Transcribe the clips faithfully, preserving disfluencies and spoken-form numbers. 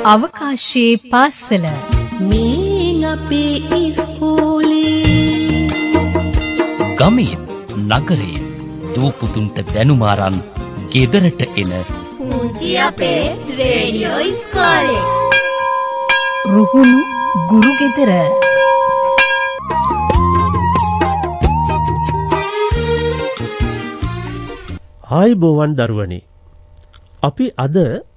අවකාශයේ පාසල මේ අපේ ඉස්කෝලේ ගමේ නගරේ දූපුතුන්ට දැනුම අරන් ගෙදරට එන පුංචි අපේ රේඩියෝ ඉස්කෝලේ රුහුණු ගුරු ගෙදර. ආයිබෝවන් දරුවනේ, අපි අද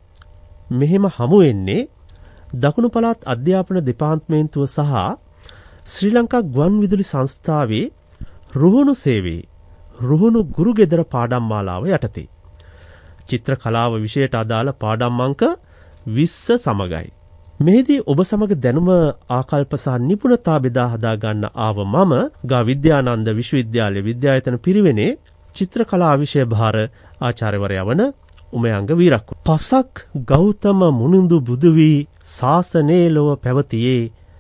මෙහෙම හමු වෙන්නේ දකුණු පළාත් අධ්‍යාපන දෙපාර්තමේන්තුව සහ ශ්‍රී ලංකා ගුවන්විදුලි සංස්ථාවේ රුහුණු සේවයේ රුහුණු ගුරු ගෙදර පාඩම් මාලාව යටතේ චිත්‍ර කලාව විෂයට අදාළ පාඩම් අංක විස්ස සමගයි. මෙහිදී ඔබ සමග දැනුම ආකල්ප සහ නිපුණතා බෙදා හදා ගන්න ආව මම ගා විද්‍යානන්ද විශ්වවිද්‍යාලයේ විද්‍යායතන පිරිවෙනේ චිත්‍ර කලා විෂය භාර ආචාර්යවරයා වන උමයංග වීරක්ක. පසක් ගෞතම මුනිඳු බුදු වී ශාසනයේ ලොව පැවතියේ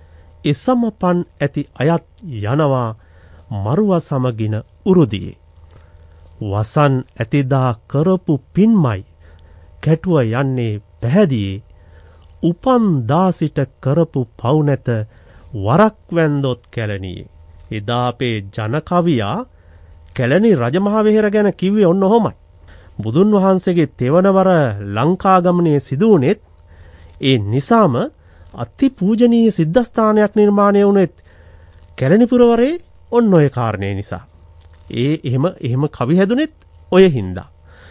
එසමපන් ඇති අයත් යනවා මරුව සමගින උරුදියේ. වසන් ඇතිදා කරපු පින්මයි කැටුව යන්නේ පැහැදියේ. උපන් දාසිට කරපු පව් නැත වරක් වැන්දොත් කැලණියේ. එදා අපේ ජන කවියා කැලණි රජමහාවිහාර ගැන කිව්වේ ඔන්න ඔහොමයි. බුදුන් වහන්සේගේ තෙවනවර ලංකා ගමනේ සිදු වුණෙත් ඒ නිසාම අති පූජනීය සිද්ධාස්ථානයක් නිර්මාණය වුණෙත් කැලණි පුරවරේ ඔන්න ඔය කාරණේ නිසා. ඒ එහෙම එහෙම කවි හැදුනෙත් ඔය හින්දා.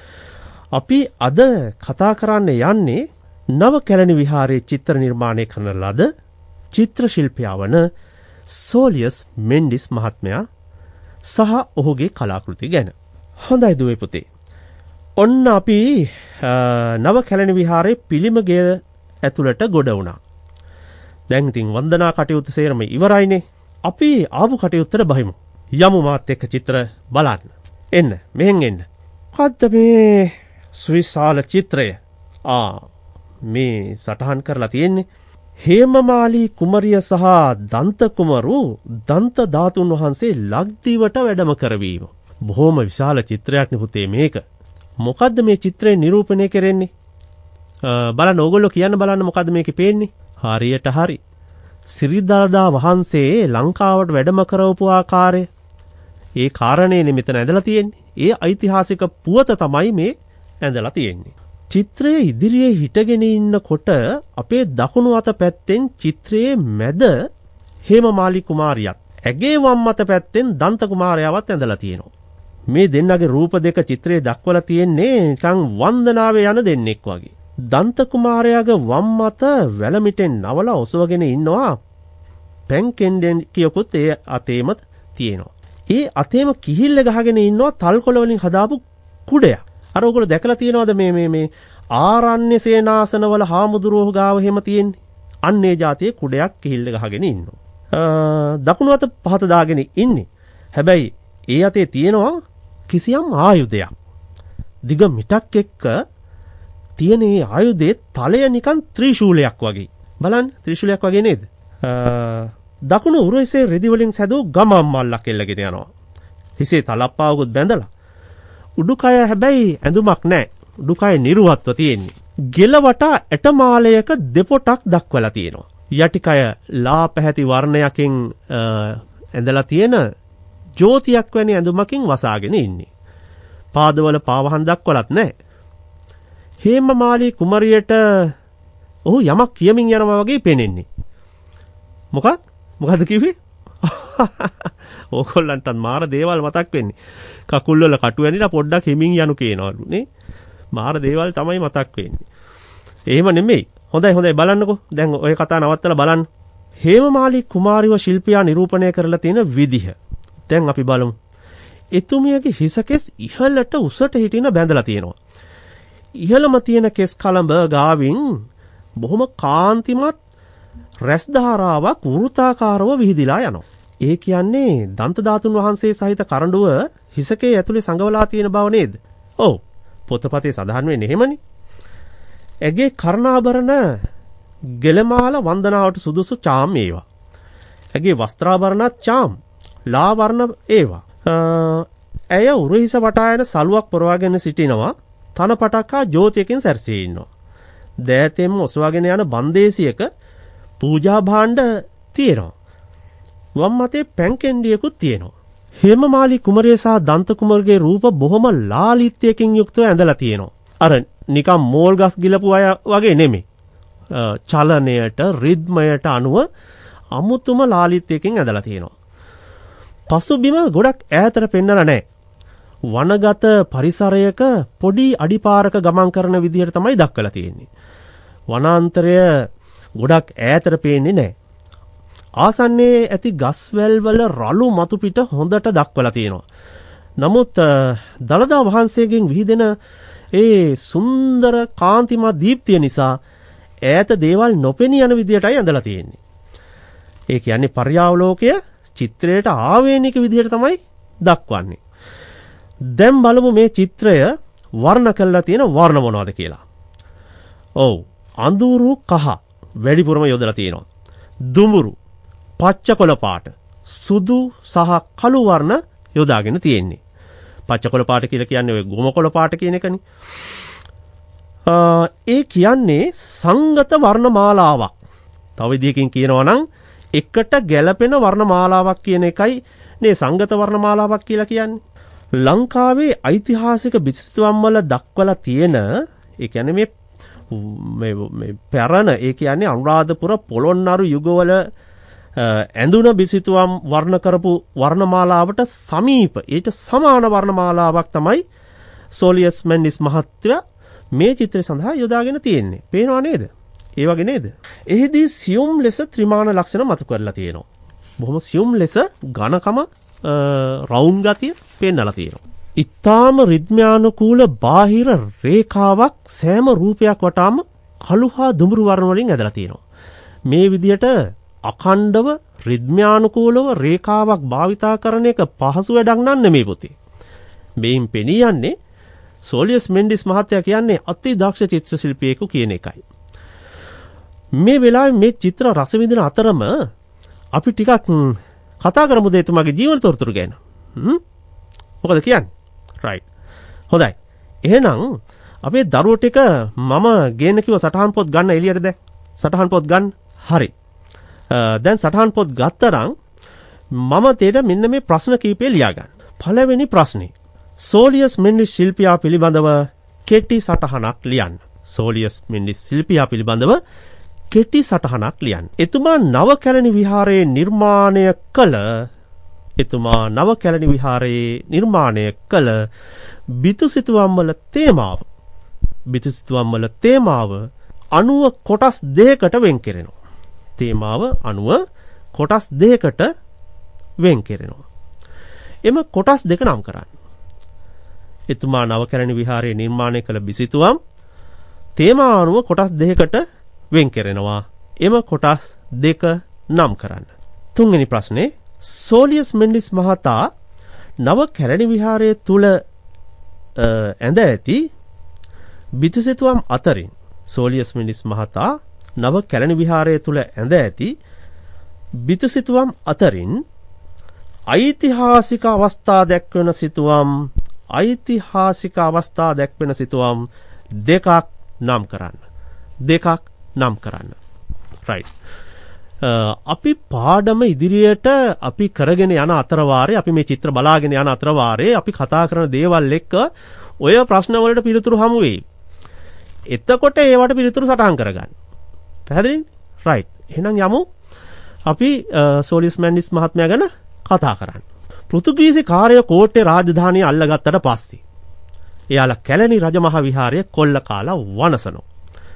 අපි අද කතා කරන්න යන්නේ නව කැලණි විහාරයේ චිත්‍ර නිර්මාණය කරන ලද චිත්‍ර ශිල්පියා වන සෝලියස් මෙන්ඩිස් මහත්මයා සහ ඔහුගේ කලාකෘති ගැන. හොඳයි දුවේ පුතේ. ඔන්න අපි නව කැලණි විහාරයේ පිළිමගය ඇතුළට ගොඩ වුණා. දැන් ඉතින් වන්දනා කටයුතු සේරම ඉවරයිනේ. අපි ආපු කටයුත්තට බහිමු. යමු මාත් එක්ක චිත්‍ර බලන්න. එන්න මෙහෙන් එන්න. මොකද්ද මේ සුවිශාල චිත්‍රය? ආ මේ සටහන් කරලා තියෙන්නේ හේමමාලී කුමරිය සහ දන්ත කුමරු දන්ත ධාතුන් වහන්සේ ලක්දිවට වැඩම කරවීම. බොහොම විශාල චිත්‍රයක් නේ පුතේ මේක. මොකද්ද මේ චිත්‍රය නිරූපණය කරන්නේ? බලන්න ඕගොල්ලෝ කියන්න බලන්න මොකද්ද මේකේ පේන්නේ? හරියට හරි. සිරිදරදා වහන්සේ ලංකාවට වැඩම කරවපු ආකාරය. ඒ කාරණේනේ මෙතන ඇඳලා තියෙන්නේ. ඒ ඓතිහාසික පුවත තමයි මේ ඇඳලා තියෙන්නේ. චිත්‍රයේ ඉදිරියේ හිටගෙන ඉන්නකොට අපේ දකුණු අත පැත්තෙන් චිත්‍රයේ මැද හේමමාලී කුමාරියත්, ඇගේ වම් අත පැත්තෙන් දන්ත කුමාරයාවත් ඇඳලා තියෙනවා. මේ දෙන්නගේ රූප දෙක චිත්‍රයේ දක්වලා තියෙන්නේ නිකන් වන්දනාවේ යන දෙන්නෙක් වගේ. දන්ත කුමාරයාගේ වම් අත වැලමිටෙන් නවලා ඔසවගෙන ඉන්නවා. පෙන් කෙන්ඩෙන් කියකුත් ඒ අතේම තියෙනවා. ඒ අතේම කිහිල්ල ගහගෙන ඉන්නවා තල්කොළ වලින් හදාපු කුඩයක්. අර ඔයගොල්ලෝ දැකලා තියෙනවද මේ මේ මේ ආරණ්‍ය සේනාසනවල හාමුදුරුවෝ ගාව එහෙම තියෙන්නේ? අන්නේ જાතියේ කුඩයක් කිහිල්ල ගහගෙන ඉන්නවා. දකුණු අත පහත දාගෙන ඉන්නේ. හැබැයි ඒ අතේ තියෙනවා කිසියම් ආයුධයක්. දිග මිටක් එක්ක තියෙන ඒ ආයුධයේ තලය නිකන් ත්‍රිශූලයක් වගේ. බලන්න ත්‍රිශූලයක් වගේ නේද? දකුණු උරහිසේ රෙදි වලින් සැදූ ගමම් මල්ලක් එල්ලගෙන යනවා. හිසේ තලප්පාවකුත් බැඳලා. උඩුකය හැබැයි ඇඳුමක් නැහැ. උඩුකය නිරුවත්ව තියෙන්නේ. ගෙලවට ඇටමාලයක දෙපොටක් දක්වලා තියෙනවා. යටිකය ලා පැහැති වර්ණයකින් ඇඳලා තියෙන ජෝතියක් වැනි ඇඳුමකින් වසාගෙන ඉන්නේ. පාදවල පාවහන් දක්වලත් නැහැ. හේමමාලී කුමරියට ඔහු යමක් කියමින් යනවා වගේ පේනෙන්නේ. මොකක්? මොකද්ද කිව්වේ? ඕගොල්ලන්ට මාර දේවල් මතක් වෙන්නේ. කකුල් වල කටු ඇනිලා පොඩ්ඩක් හිමින් යනු කියනවලු නේ. මාර දේවල් තමයි මතක් වෙන්නේ. එහෙම නෙමෙයි. හොඳයි හොඳයි බලන්නකෝ. දැන් ඔය කතාව නවත්තලා බලන්න. හේමමාලී කුමාරිව ශිල්පියා නිරූපණය කරලා තියෙන විදිහ. දැන් අපි බලමු. එතුමියගේ හිස කෙස් ඉහළට උසට හිටින බැඳලා තියෙනවා. ඉහළම තියෙන කෙස් කලඹ ගාවින් බොහොම කාන්තිමත් රැස් ධාරාවක් වෘත්තාකාරව විහිදිලා යනවා. ඒ කියන්නේ දන්ත ධාතුන් වහන්සේ සහිත කරඬුව හිසකේ ඇතුලේ සංගවලා තියෙන බව නේද? ඔව්. පොතපතේ සඳහන් වෙන්නේ එහෙමනේ. ඇගේ කර්ණාභරණ ගෙලමාල වන්දනාවට සුදුසු චාම් ඒවා. ඇගේ වස්ත්‍රාභරණත් චාම් ලා වර්ණ ඒවා. ඇය උරහිස වටා යන සලුවක් පොරවාගෙන සිටිනවා. තන පටක් හා ජෝතියකින් සැරසී ඉන්නවා. දෑතෙන්ම ඔසවාගෙන යන බන්දේසියක පූජා භාණ්ඩ තියෙනවා. වම් අතේ පැන් කෙන්ඩියකුත් තියෙනවා. හේමමාලි කුමරිය සහ දන්ත කුමරගේ රූප බොහොම ලාලිත්‍යයෙන් යුක්තව ඇඳලා තියෙනවා. අර නිකම් මෝල් ගස් ගිලපු අය වගේ නෙමෙයි. චලනයට රිද්මයට අනුව අමුතුම ලාලිත්‍යයෙන් ඇඳලා තියෙනවා. පසුබිම ගොඩක් ඈතට පෙන්නලා නැහැ. වනගත පරිසරයක පොඩි අඩිපාරක ගමන් කරන විදිහට තමයි දක්වලා තියෙන්නේ. වනාන්තරය ගොඩක් ඈතට පේන්නේ නැහැ. ආසන්නයේ ඇති ගස්වැල් වල රළු මතු පිට හොඳට දක්වලා තියෙනවා. නමුත් දළදා වහන්සේගෙන් විහිදෙන ඒ සුන්දර කාන්තිමත් දීප්තිය නිසා ඈත දේවල් නොපෙනී යන විදිහටයි ඇඳලා තියෙන්නේ. ඒ කියන්නේ පර්යාවලෝකය චිත්‍රයට ආවේනික විදිහට තමයි දක්වන්නේ. දැන් බලමු මේ චිත්‍රය වර්ණ කරලා තියෙන වර්ණ මොනවද කියලා. ඔව් අඳුරු කහ වැඩිපුරම යොදලා තියෙනවා. දුඹුරු පච්ච කොළ පාට සුදු සහ කළු වර්ණ යොදාගෙන තියෙන්නේ. පච්ච කොළ පාට කියලා කියන්නේ ඔය ගොම කොළ පාට කියන එකනේ. ඒ කියන්නේ සංගත වර්ණ මාලාවක්. තව විදියකින් කියනවා නම් එකට ගැළපෙන වර්ණ මාලාවක් කියන එකයි මේ සංගත වර්ණ මාලාවක් කියලා කියන්නේ. ලංකාවේ ඓතිහාසික බිත්තිස්තුවම් වල දක්වලා තියෙන ඒ කියන්නේ මේ මේ පැරණ ඒ කියන්නේ අනුරාධපුර පොළොන්නරු යුගවල ඇඳුන බිත්තිස්තුවම් වර්ණ කරපු වර්ණමාලාවට සමීප ඊට සමාන වර්ණමාලාවක් තමයි සෝලියස් මෙන්ඩිස් මහත්තයා මේ චිත්‍රය සඳහා යොදාගෙන තියෙන්නේ. පේනව නේද? ඒ වගේ නේද? එහිදී සියුම් ලෙස ත්‍රිමාන ලක්ෂණ මතු කරලා තියෙනවා. බොහොම සියුම් ලෙස ඝනකම රවුන්ඩ් ගතිය පෙන්නලා තියෙනවා. ඊටාම රිද්මයානුකූල බාහිර රේඛාවක් සෑම රූපයක් වටාම කළු හා දුඹුරු වර්ණ වලින් ඇදලා තියෙනවා. මේ විදිහට අඛණ්ඩව රිද්මයානුකූලව රේඛාවක් භාවිතා කරන එක පහසු වැඩක් නන් නෙමෙයි පුතේ. මේන් පෙනී යන්නේ සෝලියස් මෙන්ඩිස් මහත්තයා කියන්නේ අති දක්ෂ චිත්‍ර ශිල්පියෙකු කියන එකයි. මේ වෙලාවේ මේ චිත්‍ර රස විඳින අතරම අපි ටිකක් කතා කරමුද එතුමාගේ ජීවන තොරතුරු ගැන. හ්ම් මොකද කියන්නේ? රයිට්. හොඳයි. එහෙනම් අපේ දරුවෝ ටික මම ගේන්න කිව්ව සටහන් පොත් ගන්න එළියට දැන්. සටහන් පොත් ගන්න. හරි. දැන් සටහන් පොත් ගත්තරම් මම තේට මෙන්න මේ ප්‍රශ්න කීපය ලියා ගන්න. පළවෙනි ප්‍රශ්නේ. සෝලියස් මෙන්ඩිස් ශිල්පියා පිළිබඳව කෙටි සටහනක් ලියන්න. සෝලියස් මෙන්ඩිස් ශිල්පියා පිළිබඳව කෙටි සටහනක් ලියන්න. එතුමා නවකැලණි විහාරයේ නිර්මාණය කළ එතුමා නවකැලණි විහාරයේ නිර්මාණය කළ බිතුසිතුවම් වල තේමාව බිතුසිතුවම් වල තේමාව අනුව කොටස් දෙකකට වෙන් කෙරෙනවා. තේමාව අනුව කොටස් දෙකකට වෙන් කෙරෙනවා. එම කොටස් දෙක නම් කරන්න. එතුමා නවකැලණි විහාරයේ නිර්මාණය කළ බිසිතුවම් තේමා අනුව කොටස් දෙකකට වෙන් කෙරෙනවා. එම කොටස් දෙක නම් කරන්න. තුන්වෙනි ප්‍රශ්නේ සෝලියස් මෙන්ඩිස් මහතා නවකැලණි විහාරයේ තුල ඇඳ ඇති බිතුසිතුවම් අතරින් සෝලියස් මෙන්ඩිස් මහතා නවකැලණි විහාරයේ තුල ඇඳ ඇති බිතුසිතුවම් අතරින් ඓතිහාසික අවස්ථා දැක්වෙන සිතුවම් ඓතිහාසික අවස්ථා දැක්වෙන සිතුවම් දෙකක් නම් කරන්න. දෙකක් නම් කරන්න. රයිට්. අපි පාඩම ඉදිරියට අපි කරගෙන යන අතර වාරේ අපි මේ චිත්‍ර බලාගෙන යන අතර වාරේ අපි කතා කරන දේවල් එක්ක ඔය ප්‍රශ්න වලට පිළිතුරු හමු වෙයි. එතකොට ඒවට පිළිතුරු සටහන් කරගන්න. පැහැදිලිද? රයිට්. එහෙනම් යමු අපි සෝලියස් මෙන්ඩිස් මහත්මයා ගැන කතා කරන්න. පෘතුගීසි කාර්ය කෝට්ටේ රාජධානිය අල්ලගත්තට පස්සේ එයාලා කැලණි රජමහා විහාරය කොල්ල කාලා වනසනවා.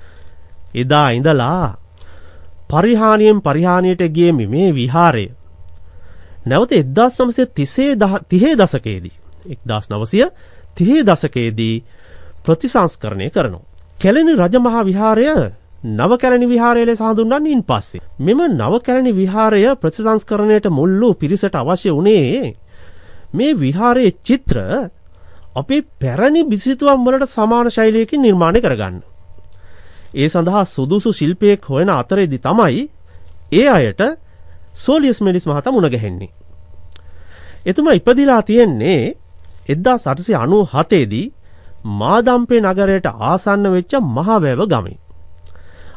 එදා ඉඳලා පරිහානියෙන් පරිහානියට ගියේ මේ විහාරය නැවත එක්දාස් නවසිය තිහේ දශකයේදී එක්දාස් නවසිය තිහේ දශකයේදී ප්‍රතිසංස්කරණය කරනවා. කැලණි රජමහා විහාරය නවකැලණි විහාරය ලෙස හඳුන්වන්නේ ඉන් පස්සේ. මෙම නවකැලණි විහාරය ප්‍රතිසංස්කරණයට මුල් වූ පිරිසට අවශ්‍ය වුණේ මේ විහාරයේ චිත්‍ර අපේ පැරණි බිසිතුවම් වලට සමාන ශෛලියකින් නිර්මාණය කරගන්න. ඒ සඳහා සුදුසු ශිල්පියෙක් හොයන අතරේදී තමයි ඒ අයට සෝලියස් මෙන්ඩිස් මහතා මුණ ගැහෙන්නේ. එතුමා ඉපදිලා තියෙන්නේ එක්දාස් අටසිය අනූ හතේ දී මාදම්පේ නගරයට ආසන්න වෙච්ච මහවැව ගමේ.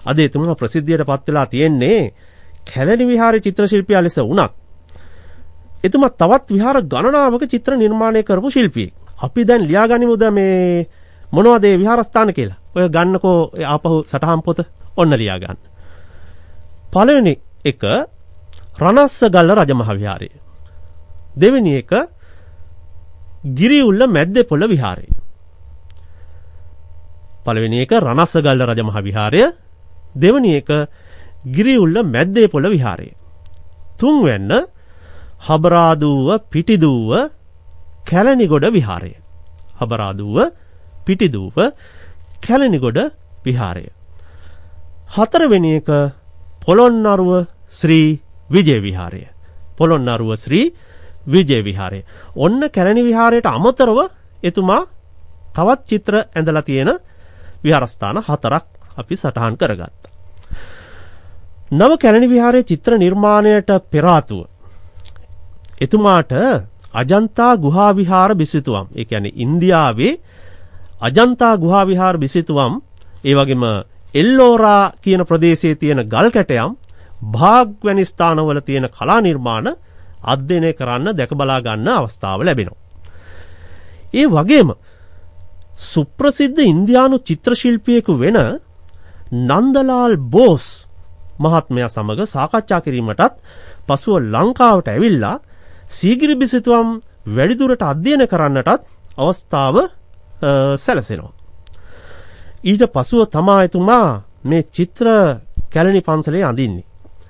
අද එතුමා ප්‍රසිද්ධියටපත් වෙලා තියෙන්නේ කැලණි විහාරයේ චිත්‍ර ශිල්පියා ලෙස වුණත් එතුමා තවත් විහාර ගණනාවක චිත්‍ර නිර්මාණය කරපු ශිල්පියෙක්. අපි දැන් ලියාගනිමුද මේ මොනවද ඒ විහාරස්ථාන කියලා. ඔය ගන්නකෝ ආපහු සටහන් පොත ඔන්න ලියා ගන්න. පළවෙනි එක රණස්සගල්ල රජමහා විහාරය. දෙවෙනි එක ගිරිඋල්ල මැද්දේපොළ විහාරය. පළවෙනි එක රණස්සගල්ල රජමහා විහාරය. දෙවෙනි එක ගිරිඋල්ල මැද්දේපොළ විහාරය. තුන්වැන්න හබරාදුව පිටිදුව කැලණිගොඩ විහාරය. හබරාදුව පිටිදුව කැලණිගොඩ විහාරය. හතරවෙනි එක පොළොන්නරුව ශ්‍රී විජය විහාරය. පොළොන්නරුව ශ්‍රී විජය විහාරය. ඔන්න කැලණි විහාරයට අමතරව එතුමා තවත් චිත්‍ර ඇඳලා තියෙන විහාරස්ථාන හතරක් අපි සටහන් කරගත්තා. නව කැලණි විහාරයේ චිත්‍ර නිර්මාණයට පෙර ආතුව එතුමාට අජන්තා ගුහා විහාර බිසිතුවම්, ඒ කියන්නේ ඉන්දියාවේ අජන්තා ගුහා විහාර බිසිතුවම්, ඒ වගේම එල්ලෝරා කියන ප්‍රදේශයේ තියෙන ගල් කැටයම්, භාග් වැනි ස්ථානවල තියෙන කලා නිර්මාණ අධ්‍යයනය කරන්න දැක බලා ගන්න අවස්ථාව ලැබෙනවා. ඒ වගේම සුප්‍රසිද්ධ ඉන්දියානු චිත්‍ර ශිල්පියෙකු වෙන නන්දලාල් බෝස් මහත්මයා සමග සාකච්ඡා කිරීමටත් පසුව ලංකාවට ඇවිල්ලා සීගිරි බිසිතුවම් වැඩිදුරට අධ්‍යයනය කරන්නටත් අවස්ථාව සැලසෙනවා. ඊට පසුව තමා එතුමා මේ චිත්‍ර කැලණි පන්සලේ අඳින්නේ.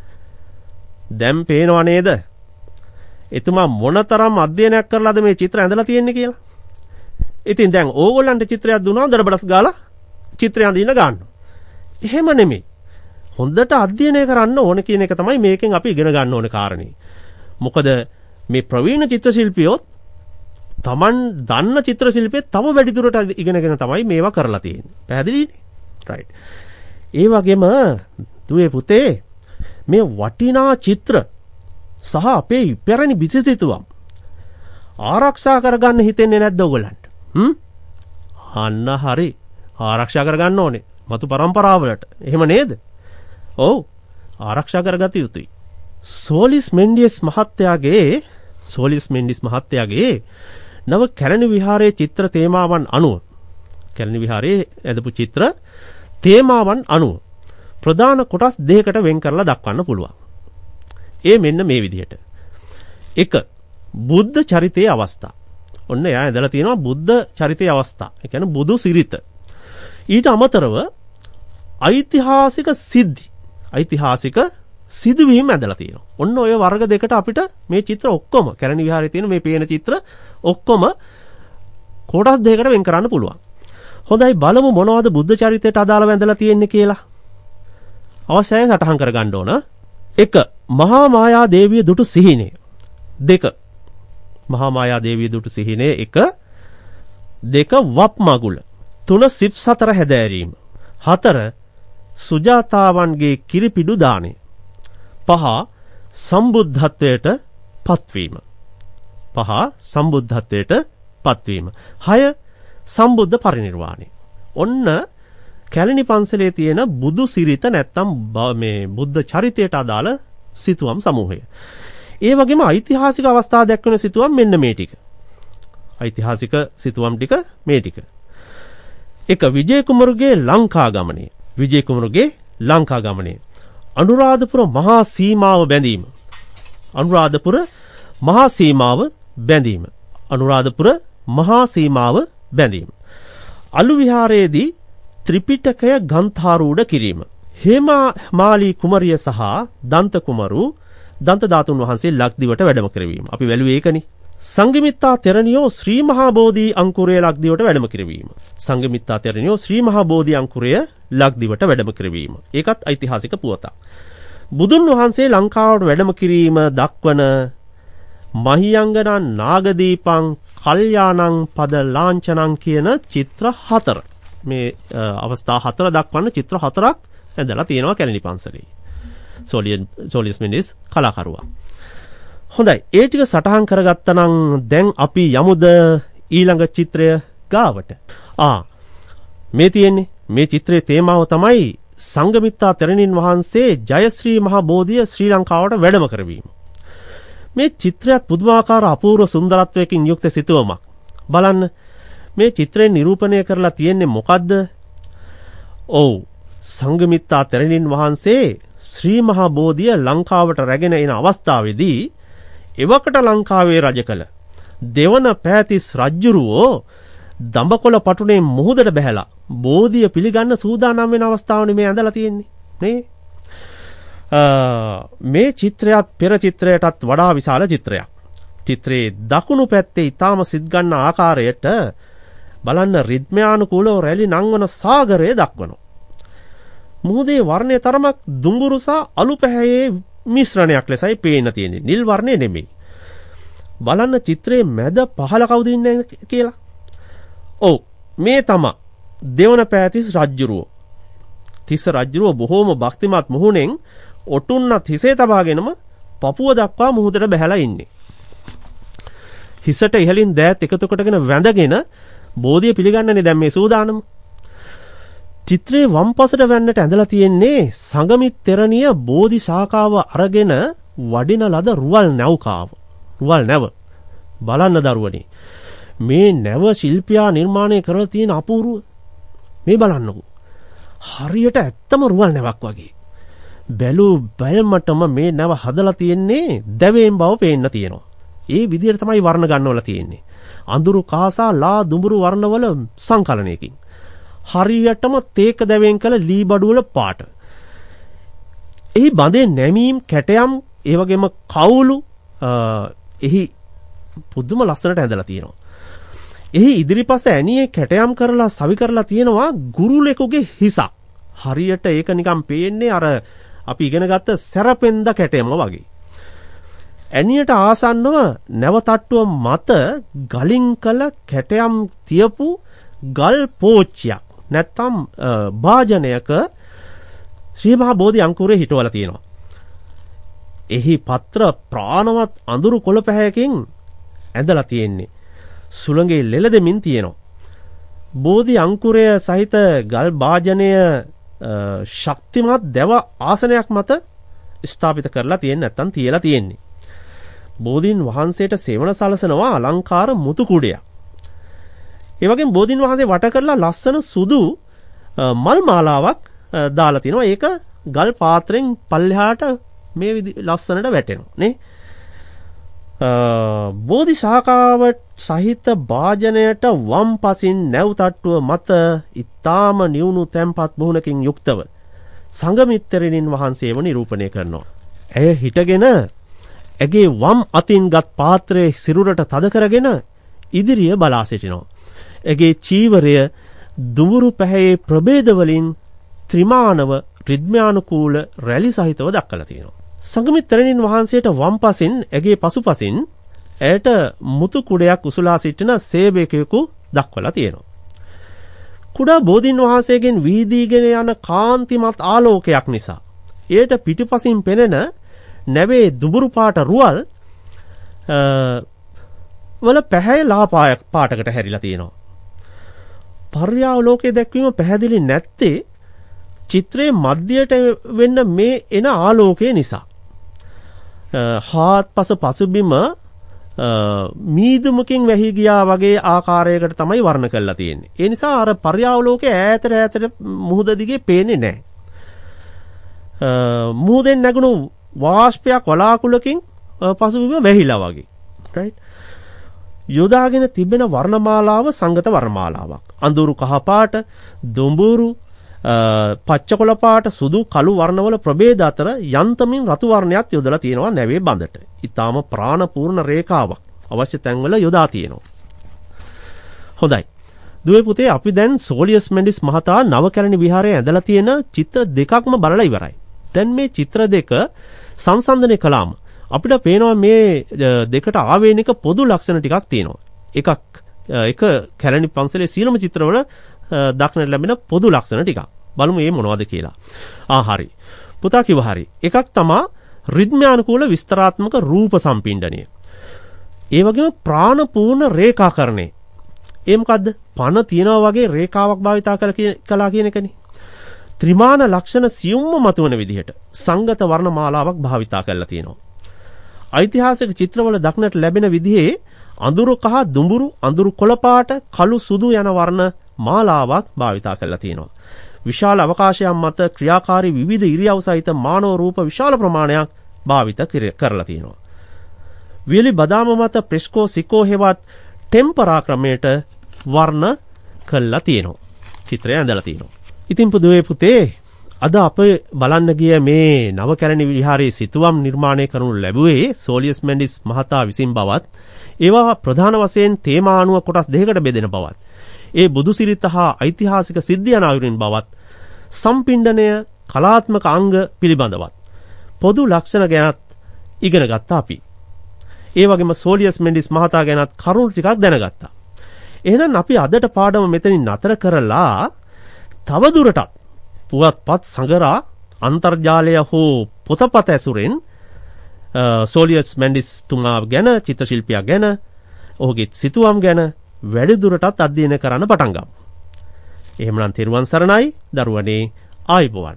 දැන් පේනව නේද? එතුමා මොනතරම් අධ්‍යයනයක් කරලාද මේ චිත්‍ර ඇඳලා තියෙන්නේ කියලා. ඉතින් දැන් ඕගොල්ලන්ට චිත්‍රයක් දුන්නා දරබඩස් ගාලා චිත්‍රය අඳින්න ගන්නවා. එහෙම නෙමෙයි. හොඳට අධ්‍යයනය කරන්න ඕන කියන එක තමයි මේකෙන් අපි ඉගෙන ගන්න ඕන කාරණේ. මොකද මේ ප්‍රවීණ චිත්‍ර ශිල්පියොත් Taman දන්න චිත්‍ර ශිල්පියෙ තව වැඩිදුරට ඉගෙනගෙන තමයි මේවා කරලා තියෙන්නේ. පැහැදිලිනේ? රයිට්. ඒ වගේම දුවේ පුතේ මේ වටිනා චිත්‍ර සහ අපේ ඉපැරණි බිසිසිතුවම් ආරක්ෂා කරගන්න හිතෙන්නේ නැද්ද ඔයගොල්ලන්ට? හ්ම්? අන්න හරි. ආරක්ෂා කරගන්න ඕනේ. මතු පරම්පරාවලට. එහෙම නේද? ඔව්. ආරක්ෂා කරගත යුතුයි. සෝලිස් මෙන්ඩියස් මහත්තයාගේ සෝලිස් මෙන්ඩිස් මහත්තයාගේ නව කැලණි විහාරයේ චිත්‍ර තේමාවන් අනුව කැලණි විහාරයේ ඇඳපු චිත්‍ර තේමාවන් අනුව ප්‍රධාන කොටස් දෙකකට වෙන් කරලා දක්වන්න පුළුවන්. ඒ මෙන්න මේ විදිහට. එක බුද්ධ චරිතයේ අවස්ථා. ඔන්න එයා ඇඳලා තියෙනවා බුද්ධ චරිතයේ අවස්ථා. ඒ කියන්නේ බුදු සිරිත. ඊට අමතරව ඓතිහාසික සිද්ධි ඓතිහාසික සිදුවීම් ඇඳලා තියෙනවා. ඔන්න ඔය වර්ග දෙකට අපිට මේ චිත්‍ර ඔක්කොම කැලණි විහාරයේ තියෙන මේ පේන චිත්‍ර ඔක්කොම කොටස් දෙකකට වෙන් කරන්න පුළුවන්. හොඳයි බලමු මොනවද බුද්ධ චරිතයට අදාළව ඇඳලා තියෙන්නේ කියලා. අවශ්‍යයි සටහන් කරගන්න ඕන. එක මහා මායා දේවිය දුටු සිහිනේ. දෙක මහා මායා දේවිය දුටු සිහිනේ එක. දෙක වප් මගුල. තුන සිප් සතර හැදෑරීම. හතර සුජාතාවන්ගේ කිරිපිඩු දාණය. පහ සම්බුද්ධත්වයට පත්වීම. පහ සම්බුද්ධත්වයට පත්වීම. හය සම්බුද්ධ පරිනිර්වාණය. ඔන්න කැලණි පන්සලේ තියෙන බුදු සිරිත නැත්තම් මේ බුද්ධ චරිතයට අදාළ සිතුවම් සමූහය. ඒ වගේම ඓතිහාසික අවස්ථා දක්වන සිතුවම් මෙන්න මේ ටික. ඓතිහාසික සිතුවම් ටික මේ ටික. එක විජය කුමරුගේ ලංකා ගමනේ. විජය කුමරුගේ ලංකා ගමනේ. අනුරාධපුර මහා සීමාව බැඳීම. අනුරාධපුර මහා සීමාව බැඳීම. අනුරාධපුර මහා සීමාව බැඳීම. අලු විහාරයේදී ත්‍රිපිටකය ගන්ථාරූඪ කිරීම. හේමා මාලී කුමරිය සහ දන්ත කුමරු දන්ත ධාතුන් වහන්සේ ලක්දිවට වැඩම කරවීම. අපි වැළුවේ ඒකනේ. සංගමිත්තා තෙරණියෝ ශ්‍රී මහා බෝධි අංකුරය ලක්දිවට වැඩම කරවීම. සංගමිත්තා තෙරණියෝ ශ්‍රී මහා බෝධි අංකුරය ලක්දිවට වැඩම කරවීම. ඒකත් ඓතිහාසික පුවතක්. බුදුන් වහන්සේ ලංකාවට වැඩම කිරීම දක්වන මහියංගනා නාගදීපං කල්යාණං පද ලාංඡනං කියන චිත්‍ර හතර. මේ අවස්ථා හතර දක්වන චිත්‍ර හතරක් ඇඳලා තියෙනවා කැලණි පන්සලේ. සෝලියන් සෝලිස් මිනිස් කලාකරුවා. හොඳයි, ඒ ටික සටහන් කරගත්තා නම් දැන් අපි යමුද ඊළඟ චිත්‍රය ගාවට. ආ මේ තියෙන්නේ මේ චිත්‍රයේ තේමාව තමයි සංඝමිත්තා තෙරණින් වහන්සේ ජයශ්‍රී මහ බෝධිය ශ්‍රී ලංකාවට වැඩම කරවීම. මේ චිත්‍රයත් පුදුමාකාර අපූර්ව සුන්දරත්වයකින් යුක්ත සිතුවමක්. බලන්න මේ චිත්‍රයෙන් නිරූපණය කරලා තියෙන්නේ මොකද්ද? ඔව් සංඝමිත්තා තෙරණින් වහන්සේ ශ්‍රී මහා බෝධිය ලංකාවට රැගෙන එන අවස්ථාවේදී එවකට ලංකාවේ රජ කළ දෙවන පෑතිස් රජුරෝ දඹකොළ පටුනේ මුහුදට බැහැලා බෝධිය පිළිගන්න සූදානම් වෙන අවස්ථාවනේ මේ ඇඳලා තියෙන්නේ නේ. මේ චිත්‍රයත් පෙර චිත්‍රයටත් වඩා විශාල චිත්‍රයක්. චිත්‍රයේ දකුණු පැත්තේ ඊටාම සිත් ගන්න ආකාරයට බලන්න රිද්මයානුකූලව රැලි නංවන සාගරය දක්වනවා. මුහුදේ වර්ණයේ තරමක් දුඹුරු සහ අලු පැහැයේ මිශ්‍රණයක් ලෙසයි පේන්න තියෙන්නේ. නිල් වර්ණය නෙමෙයි. බලන්න චිත්‍රයේ මැද පහළ කවුද ඉන්නේ කියලා. ඔව් මේ තමයි දෙවන පෑතිස් රජුරුව. තිස්ස රජුරුව බොහෝම භක්තිමත් මුහුණෙන් ඔටුන්නත් හිසේ තබාගෙනම පපුව දක්වා මුහුදට බැහැලා ඉන්නේ. හිසට ඉහලින් දෑත් එකතු කොටගෙන වැඳගෙන බෝධිය පිළිගන්නනේ දැන් මේ සූදානම. චිත්‍රයේ වම් පසට වැන්නට ඇඳලා තියෙන්නේ සංගමිත් තෙරණිය බෝධි ශාඛාව අරගෙන වඩින ලද රුවල් නැව්කාව. රුවල් නැව. බලන්න දරුවනේ. මේ නැව ශිල්පියා නිර්මාණය කරලා තියෙන අපූර්ව. මේ බලන්නකෝ. හරියට ඇත්තම රුවල් නැවක් වගේ. බැලූ බැලමටම මේ නැව හදලා තියෙන්නේ දැවයෙන් බව පේන්න තියෙනවා. ඒ විදිහට තමයි වර්ණ ගන්නවලා තියෙන්නේ. අඳුරු කාසා ලා දුඹුරු වර්ණවල සංකලනයකින්. හරියටම තේක දැවෙන් කළ ලී බඩුවල පාට. එහි බඳේ නැමීම් කැටයම් ඒ වගේම කවුළු එහි පුදුම ලස්සනට ඇඳලා තියෙනවා. එහි ඉදිරිපස ඇණියේ කැටයම් කරලා සවි කරලා තියෙනවා ගුරුලෙකුගේ හිසක්. හරියට ඒක නිකන් පේන්නේ අර අපි ඉගෙන ගත්ත සැරපෙන්ද කැටයම වගේ. ඇණියට ආසන්නව නැවතට්ටුව මත ගලින් කළ කැටයම් තියපු ගල් පෝච්චියක් නැත්තම් භාජනයක ශ්‍රී මහා බෝධි අංකුරේ හිටවලා තියෙනවා. එහි පත්‍ර ප්‍රාණවත් අඳුරු කොළ පැහැයකින් ඇඳලා තියෙන්නේ. සුළඟේ ලෙල දෙමින් තියෙනවා. බෝධි අංකුරය සහිත ගල් භාජනය ශක්තිමත් දැව ආසනයක් මත ස්ථාපිත කරලා තියෙන්නේ නැත්තම් තියලා තියෙන්නේ. බෝධීන් වහන්සේට සේවන සලසනවා අලංකාර මුතු කුඩයක්. ඒ වගේම බෝධීන් වහන්සේ වට කරලා ලස්සන සුදු මල් මාලාවක් දාලා තිනවා. ඒක ගල් පාත්‍රෙන් පල්ලෙහාට මේ ලස්සනට වැටෙනවා නේ. බෝධි ශාඛාව සහිත භාජනයට වම් පසින් නැව් තට්ටුව මත ඊ타ම නිවුණු තැම්පත් මුහුණකින් යුක්තව සංඝමිත්‍රණින් වහන්සේව නිරූපණය කරනවා. ඇය හිටගෙන ඇගේ වම් අතින්ගත් පාත්‍රයේ සිරුරට තද කරගෙන ඉදිරිය බලා සිටිනවා. ඇගේ චීවරය දුඹුරු පැහැයේ ප්‍රභේද වලින් ත්‍රිමානව රිද්මයානුකූල රැලි සහිතව දක්වලා තියෙනවා. සංඝමිත්‍රණින් වහන්සේට වම් පසින් ඇගේ පසුපසින් ඇයට මුතු කුඩයක් උසුලා සිටින සේවකයෙකු දක්වලා තියෙනවා. කුඩා බෝධීන් වහන්සේගෙන් වීදීගෙන යන කාන්තිමත් ආලෝකයක් නිසා එයට පිටුපසින් පෙනෙන නැවේ දුඹුරු පාට රුවල් වල පැහැය ලා පාටකට හැරිලා තියෙනවා. පර්යාවලෝකයේ දැක්වීම පැහැදිලි නැත්තේ චිත්‍රයේ මධ්‍යයට වෙන්න මේ එන ආලෝකය නිසා. හාත්පස පසුබිම මීදුමකින් වැහි ගියා වගේ ආකාරයකට තමයි වර්ණ කරලා තියෙන්නේ. ඒ නිසා අර පර්යාවලෝකයේ ඈතට ඈතට මුහුද දිගේ පේන්නේ නැහැ. මුහුදෙන් නැගුණු වාෂ්පයක් වලාකුලකින් පසුබිම වැහිලා වගේ. right? යොදාගෙන තිබෙන වර්ණමාලාව සංගත වර්ණමාලාවක්. අඳුරු කහ පාට, දුඹුරු, පච්ච කොළ පාට, සුදු කළු වර්ණවල ප්‍රභේද අතර යන්තමින් රතු වර්ණයක් යොදලා තියෙනවා නැවේ බඳට. ඊටාම ප්‍රාණපූර්ණ රේඛාවක් අවශ්‍ය තැන්වල යොදා තියෙනවා. හොඳයි. දුවේ පුතේ අපි දැන් සෝලියස් මෙන්ඩිස් මහතා නවකැලණි විහාරයේ ඇඳලා තියෙන චිත්‍ර දෙකක්ම බලලා ඉවරයි. දැන් මේ චිත්‍ර දෙක සංසන්දනය කළාම අපිට පේනවා මේ දෙකට ආවේනික පොදු ලක්ෂණ ටිකක් තියෙනවා. එකක් එක කැලණි පන්සලේ සීලම චිත්‍රවල දක්නට ලැබෙන පොදු ලක්ෂණ ටිකක්. බලමු මේ මොනවද කියලා. ආ හරි. පුතා කිව්ව හරි. එකක් තමයි රිද්මයානුකූල විස්තරාත්මක රූප සම්පින්ඩණය. ඒ වගේම ප්‍රාණපූර්ණ රේඛාකරණය. ඒ මොකද්ද? පණ තියනවා වගේ රේඛාවක් භාවිතා කළා කියන එකනේ. ත්‍රිමාන ලක්ෂණ සියුම්ම මතුවන විදිහට සංගත වර්ණ මාලාවක් භාවිතා කරලා තියෙනවා. ඓතිහාසික චිත්‍රවල දක්නට ලැබෙන විදිහේ අඳුරු කහ, දුඹුරු, අඳුරු කොළ පාට, කළු සුදු යන වර්ණ මාලාවක් භාවිතා කරලා තියෙනවා. විශාල අවකාශයන් මත ක්‍රියාකාරී විවිධ ඉරියව් සහිත මානව රූප විශාල ප්‍රමාණයක් භාවිත කරලා තියෙනවා. වියලි බදාම මත ප්‍රෙස්කෝ සිකෝ හෙවත් ටෙම්පරා ක්‍රමයට වර්ණ කළා තියෙනවා. චිත්‍රය ඇඳලා තියෙනවා. ඉතින් පුදුවේ පුතේ අද අප බලන්න ගිය මේ නවකැලණි විහාරයේ සිතුවම් නිර්මාණය කරනු ලැබුවේ සෝලියස් මෙන්ඩිස් මහතා විසින් බවත් ඒවා ප්‍රධාන වශයෙන් තේමානුව කොටස් දෙකකට බෙදෙන බවත් ඒ බුදුසිරිත හා ඓතිහාසික සිද්ධියන් අයුරින් බවත් සම්පිණ්ඩනය කලාත්මක අංග පිළිබඳවත් පොදු ලක්ෂණ ගැනත් ඉගෙන ගත්තා අපි. ඒ වගේම සෝලියස් මෙන්ඩිස් මහතා ගැනත් කරුණු ටිකක් දැනගත්තා. එහෙනම් අපි අදට පාඩම මෙතනින් නතර කරලා තව දුරටත් පුවත්පත් සංගරා අන්තර්ජාලය හෝ පොතපත ඇසුරෙන් සෝලියස් මෙන්ඩිස් තුමා ගැන, චිත්‍ර ශිල්පියා ගැන, ඔහුගේ සිතුවම් ගැන වැඩි දුරටත් අධ්‍යයනය කරන්න පටන් ගමු. එහෙමනම් තෙරුවන් සරණයි දරුවනේ, ආයුබෝවන්.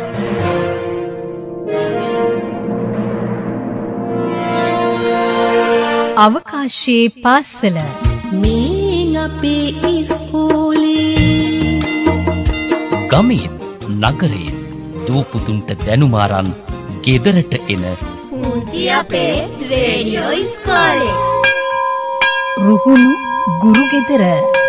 අවකාශයේ පාසල මේ අපේ ඉස්කෝලේ ගමේ නගරේ දූපුතුන්ට දැනුම අරන් ගෙදරට එන පුංචි අපේ රේඩියෝ ඉස්කෝලේ. රුහුණු ගුරු ගෙදර.